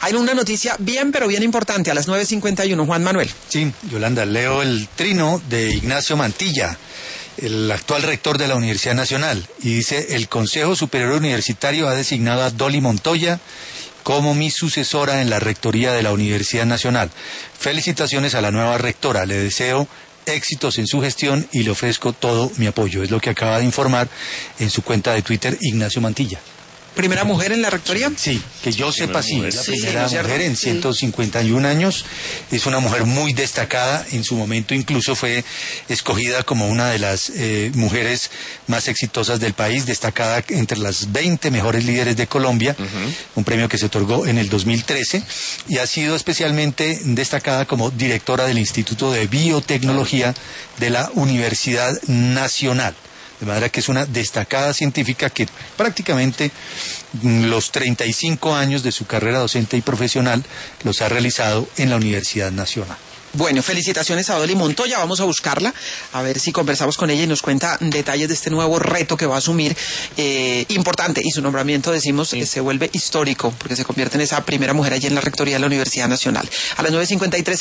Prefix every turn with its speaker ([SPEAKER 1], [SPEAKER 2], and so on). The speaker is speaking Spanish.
[SPEAKER 1] Hay una noticia bien, pero bien importante, a las 9:51, Juan Manuel.
[SPEAKER 2] Sí, Yolanda, leo el trino de Ignacio Mantilla, el actual rector de la Universidad Nacional, y dice: el Consejo Superior Universitario ha designado a Dolly Montoya como mi sucesora en la rectoría de la Universidad Nacional. Felicitaciones a la nueva rectora, le deseo éxitos en su gestión y le ofrezco todo mi apoyo. Es lo que acaba de informar en su cuenta de Twitter Ignacio Mantilla.
[SPEAKER 1] ¿Primera mujer en la rectoría?
[SPEAKER 2] Sí, que yo sepa, sí, es la primera
[SPEAKER 1] sí,
[SPEAKER 2] mujer en 151 años. Es una mujer muy destacada. En su momento incluso fue escogida como una de las mujeres más exitosas del país, destacada entre las 20 mejores líderes de Colombia, un premio que se otorgó en el 2013, y ha sido especialmente destacada como directora del Instituto de Biotecnología de la Universidad Nacional. De manera que es una destacada científica que prácticamente los 35 años de su carrera docente y profesional los ha realizado en la Universidad Nacional.
[SPEAKER 1] Bueno, felicitaciones a Dolly Montoya, vamos a buscarla, a ver si conversamos con ella y nos cuenta detalles de este nuevo reto que va a asumir, importante, y su nombramiento, decimos, se vuelve histórico, porque se convierte en esa primera mujer allí en la rectoría de la Universidad Nacional. A las 9:53.